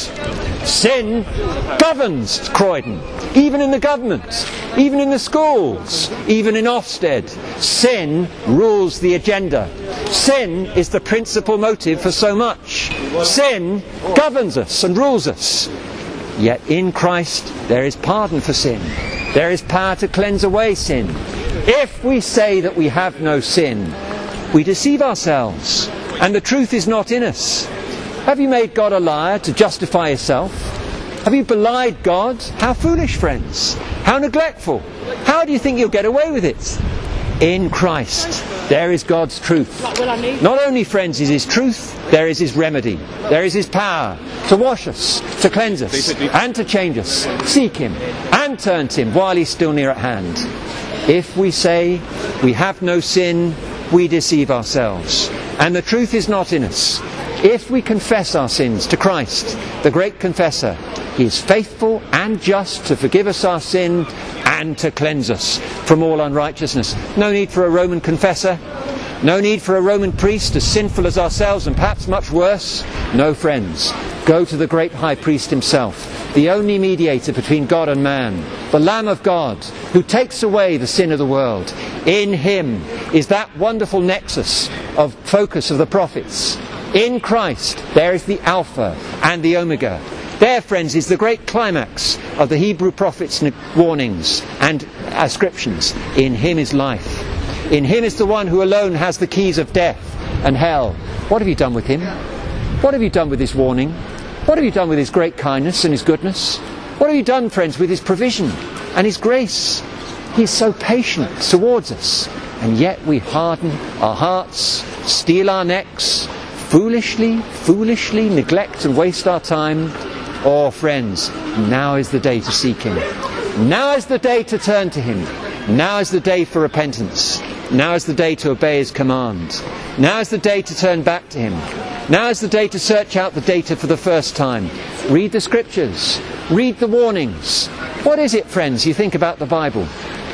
Sin governs Croydon, even in the government, even in the schools, even in Ofsted. Sin rules the agenda. Sin is the principal motive for so much. Sin governs us and rules us. Yet in Christ there is pardon for sin. There is power to cleanse away sin. If we say that we have no sin, we deceive ourselves, and the truth is not in us. Have you made God a liar to justify yourself? Have you belied God? How foolish, friends. How neglectful. How do you think you'll get away with it? In Christ there is God's truth. Not only, friends, is his truth, there is his remedy. There is his power to wash us, to cleanse us, and to change us. Seek him and turn to him while he's still near at hand. If we say we have no sin, we deceive ourselves, and the truth is not in us. If we confess our sins to Christ, the great confessor, he is faithful and just to forgive us our sin and to cleanse us from all unrighteousness. No need for a Roman confessor. No need for a Roman priest as sinful as ourselves and perhaps much worse. No, friends. Go to the great high priest himself, the only mediator between God and man, the Lamb of God, who takes away the sin of the world. In him is that wonderful nexus of focus of the prophets. In Christ there is the Alpha and the Omega. There, friends, is the great climax of the Hebrew prophets' warnings and ascriptions. In him is life. In him is the one who alone has the keys of death and hell. What have you done with him? What have you done with this warning? What have you done with his great kindness and his goodness? What have you done, friends, with his provision and his grace? He is so patient towards us, and yet we harden our hearts, steel our necks, foolishly neglect and waste our time. Oh, friends, now is the day to seek him. Now is the day to turn to him. Now is the day for repentance. Now is the day to obey his command. Now is the day to turn back to him. Now is the day to search out the data for the first time. Read the scriptures. Read the warnings. What is it, friends, you think about the Bible?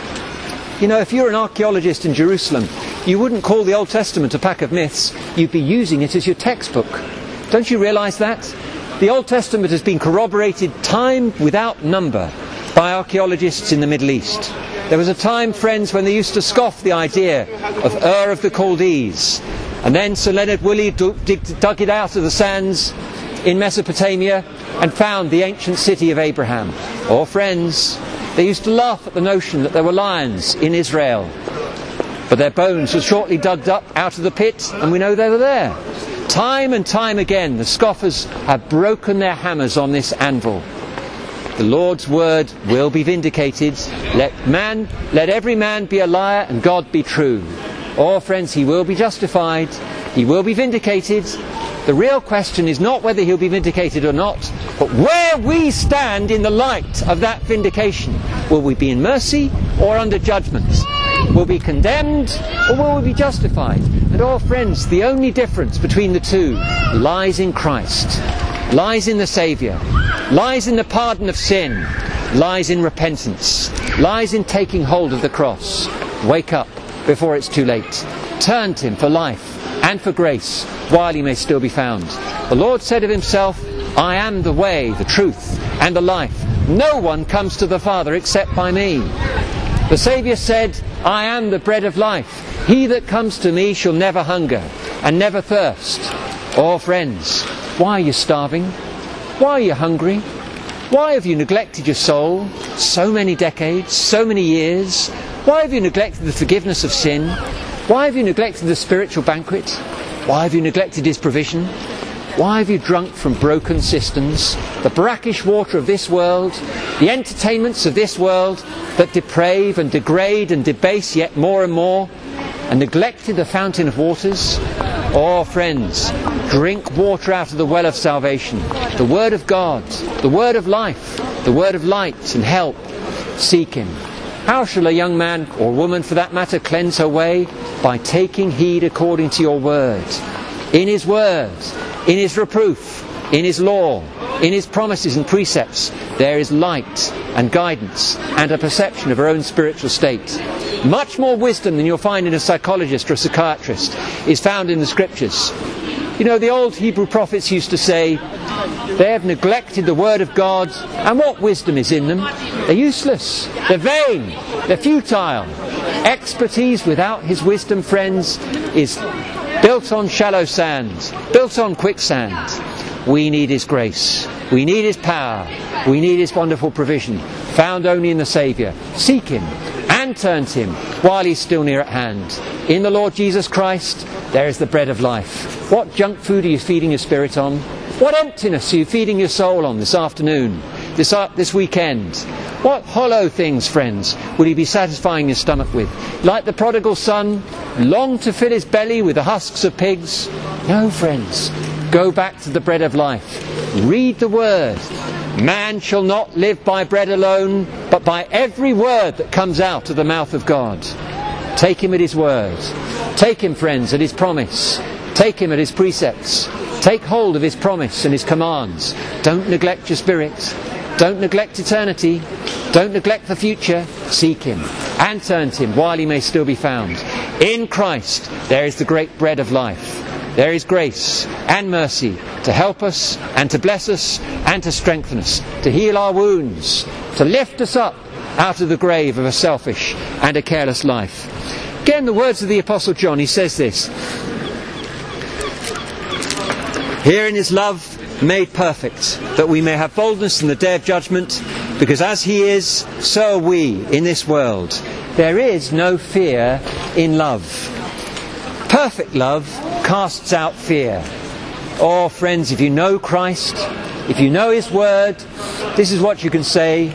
You know, if you're an archaeologist in Jerusalem, you wouldn't call the Old Testament a pack of myths. You'd be using it as your textbook. Don't you realise that? The Old Testament has been corroborated time without number by archaeologists in the Middle East. There was a time, friends, when they used to scoff the idea of Ur of the Chaldees. And then Sir Leonard Woolley dug it out of the sands in Mesopotamia and found the ancient city of Abraham. Oh, friends, they used to laugh at the notion that there were lions in Israel. But their bones were shortly dug up out of the pit, and we know they were there. Time and time again, the scoffers have broken their hammers on this anvil. The Lord's word will be vindicated. Let every man be a liar and God be true. Oh, friends, he will be justified. He will be vindicated. The real question is not whether he'll be vindicated or not, but where we stand in the light of that vindication. Will we be in mercy or under judgment? Will we be condemned or will we be justified? And oh, friends, the only difference between the two lies in Christ, lies in the Saviour, lies in the pardon of sin, lies in repentance, lies in taking hold of the cross. Wake up before it's too late. Turn to him for life and for grace while he may still be found. The Lord said of himself, I am the way, the truth and the life. No one comes to the Father except by me. The Saviour said, I am the bread of life. He that comes to me shall never hunger and never thirst. Oh, friends, why are you starving? Why are you hungry? Why have you neglected your soul so many decades, so many years? Why have you neglected the forgiveness of sin? Why have you neglected the spiritual banquet? Why have you neglected his provision? Why have you drunk from broken cisterns, the brackish water of this world, the entertainments of this world that deprave and degrade and debase yet more and more, and neglected the fountain of waters? Oh, friends, drink water out of the well of salvation, the word of God, the word of life, the word of light and help. Seek him. How shall a young man, or woman for that matter, cleanse her way? By taking heed according to your word. In his word, in his reproof, in his law, in his promises and precepts, there is light and guidance and a perception of her own spiritual state. Much more wisdom than you'll find in a psychologist or a psychiatrist is found in the scriptures. You know, the old Hebrew prophets used to say, they have neglected the word of God, and what wisdom is in them? They're useless, they're vain, they're futile. Expertise without his wisdom, friends, is built on shallow sand, built on quicksand. We need his grace, we need his power, we need his wonderful provision, found only in the Saviour. Seek him and turn to him while he's still near at hand. In the Lord Jesus Christ, there is the bread of life. What junk food are you feeding your spirit on? What emptiness are you feeding your soul on this afternoon, this weekend? What hollow things, friends, will you be satisfying your stomach with? Like the prodigal son, long to fill his belly with the husks of pigs? No, friends, go back to the bread of life. Read the word. Man shall not live by bread alone, but by every word that comes out of the mouth of God. Take him at his word. Take him, friends, at his promise. Take him at his precepts. Take hold of his promise and his commands. Don't neglect your spirit. Don't neglect eternity. Don't neglect the future. Seek him and turn to him while he may still be found. In Christ there is the great bread of life. There is grace and mercy to help us and to bless us and to strengthen us, to heal our wounds, to lift us up out of the grave of a selfish and a careless life. Again, the words of the Apostle John, he says this: Herein is love made perfect, that we may have boldness in the day of judgment, because as he is, so are we in this world. There is no fear in love. Perfect love casts out fear. Oh, friends, if you know Christ, If you know His Word, this is what you can say.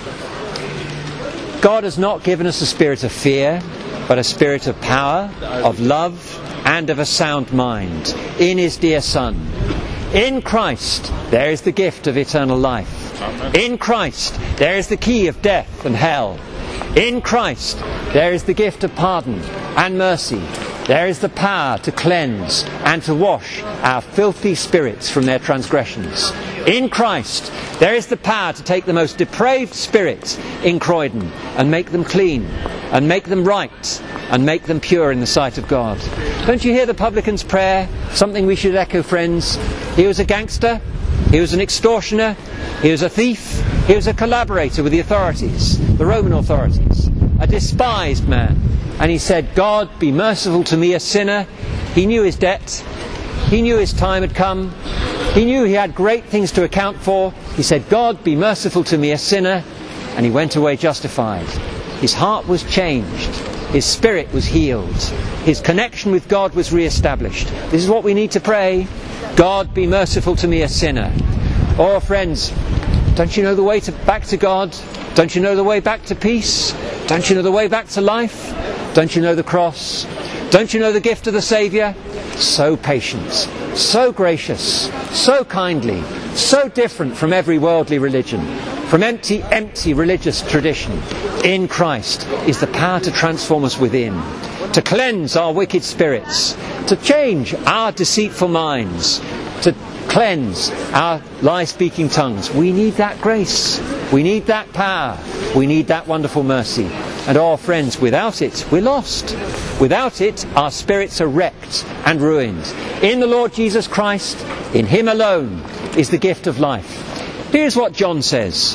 God has not given us a spirit of fear, but a spirit of power, of love, and of a sound mind in His dear Son. In Christ there is the gift of eternal life. In Christ there is the key of death and hell. In Christ there is the gift of pardon and mercy. There is the power to cleanse and to wash our filthy spirits from their transgressions. In Christ there is the power to take the most depraved spirits in Croydon and make them clean and make them right and make them pure in the sight of God. Don't you hear the publican's prayer? Something we should echo, friends. He was a gangster, he was an extortioner, he was a thief, he was a collaborator with the authorities, the Roman authorities, a despised man. And he said, God, be merciful to me, a sinner. He knew his debt, he knew his time had come, he knew he had great things to account for. He said, God, be merciful to me, a sinner. And he went away justified. His heart was changed. His spirit was healed. His connection with God was re-established. This is what we need to pray. God, be merciful to me, a sinner. Oh, friends, don't you know the way back to God? Don't you know the way back to peace? Don't you know the way back to life? Don't you know the cross? Don't you know the gift of the Saviour? So patient, so gracious, so kindly, so different from every worldly religion, from empty religious tradition. In Christ is the power to transform us within, to cleanse our wicked spirits, to change our deceitful minds, to cleanse our lie-speaking tongues. We need that grace. We need that power. We need that wonderful mercy. And oh, friends, without it, we're lost. Without it, our spirits are wrecked and ruined. In the Lord Jesus Christ, in Him alone, is the gift of life. Here's what John says.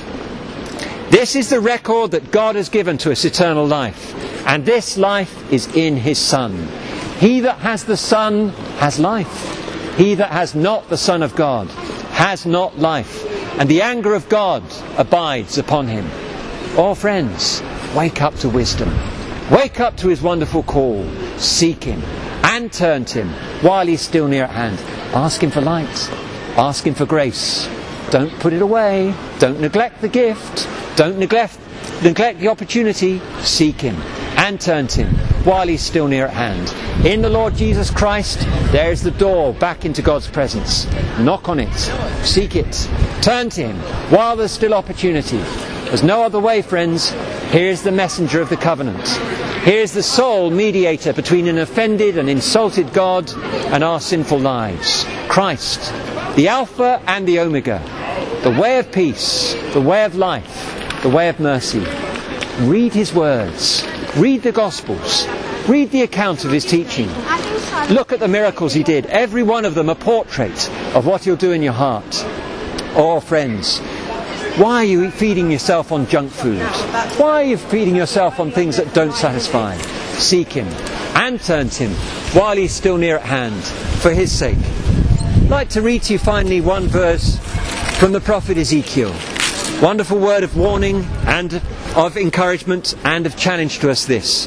This is the record that God has given to us, eternal life. And this life is in His Son. He that has the Son has life. He that has not the Son of God has not life. And the anger of God abides upon him. Oh, friends, wake up to wisdom. Wake up to His wonderful call. Seek Him and turn to Him while He's still near at hand. Ask Him for light. Ask Him for grace. Don't put it away. Don't neglect the gift. Don't neglect the opportunity. Seek Him and turn to Him while He's still near at hand. In the Lord Jesus Christ, there is the door back into God's presence. Knock on it. Seek it. Turn to Him while there's still opportunity. There's no other way, friends. Here's the messenger of the covenant. Here's the sole mediator between an offended and insulted God and our sinful lives. Christ, the Alpha and the Omega, the way of peace, the way of life, the way of mercy. Read His words. Read the Gospels. Read the account of His teaching. Look at the miracles He did. Every one of them a portrait of what He'll do in your heart. Oh, friends, why are you feeding yourself on junk food? Why are you feeding yourself on things that don't satisfy? Seek Him and turn to Him while He's still near at hand, for His sake. I'd like to read to you finally one verse from the prophet Ezekiel. Wonderful word of warning and of encouragement and of challenge to us this.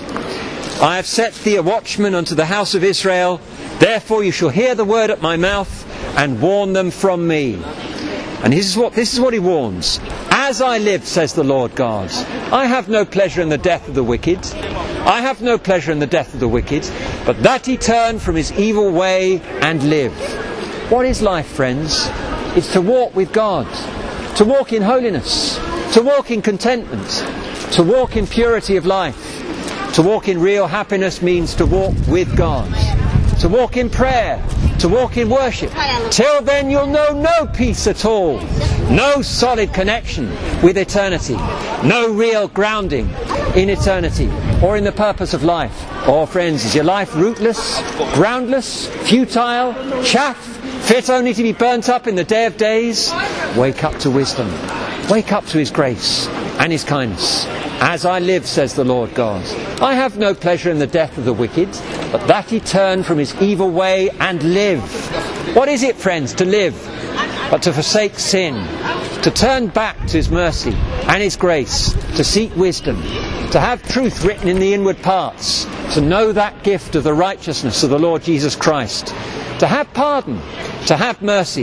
I have set thee a watchman unto the house of Israel, therefore you shall hear the word at my mouth and warn them from me. And this is what he warns. As I live, says the Lord God, I have no pleasure in the death of the wicked. I have no pleasure in the death of the wicked, but that he turn from his evil way and live. What is life, friends? It's to walk with God, to walk in holiness, to walk in contentment, to walk in purity of life. To walk in real happiness means to walk with God, to walk in prayer, to walk in worship. Till then you'll know no peace at all, no solid connection with eternity, no real grounding in eternity or in the purpose of life. Oh, friends, is your life rootless, groundless, futile, chaff, fit only to be burnt up in the day of days? Wake up to wisdom. Wake up to His grace and His kindness. As I live, says the Lord God, I have no pleasure in the death of the wicked, but that he turn from his evil way and live. What is it, friends, to live? But to forsake sin, to turn back to His mercy and His grace, to seek wisdom, to have truth written in the inward parts, to know that gift of the righteousness of the Lord Jesus Christ, to have pardon, to have mercy,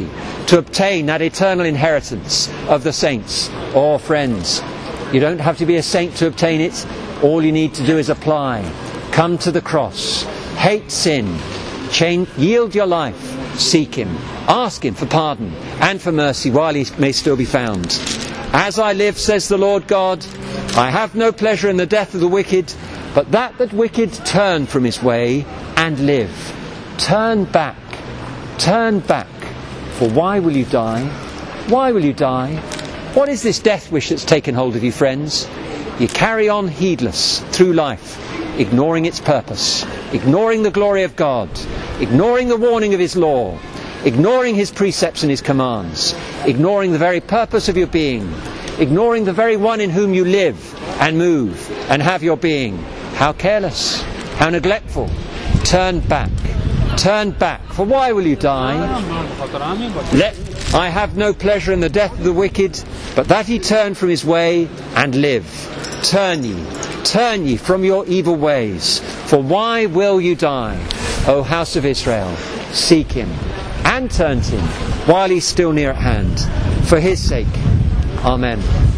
to obtain that eternal inheritance of the saints. Oh, friends, you don't have to be a saint to obtain it. All you need to do is apply. Come to the cross. Hate sin. Yield your life. Seek him. Ask him for pardon and for mercy while he may still be found. As I live, says the Lord God, I have no pleasure in the death of the wicked, but that wicked turn from his way and live. Turn back. Turn back. For why will you die? Why will you die? What is this death wish that's taken hold of you, friends? You carry on heedless through life, ignoring its purpose, ignoring the glory of God, ignoring the warning of his law, ignoring his precepts and his commands, ignoring the very purpose of your being, ignoring the very one in whom you live and move and have your being. How careless, how neglectful. Turn back. Turn back, for why will you die? I have no pleasure in the death of the wicked, but that he turn from his way and live. Turn ye from your evil ways, for why will you die? O house of Israel, seek him and turn to him while he's still near at hand. For his sake, amen.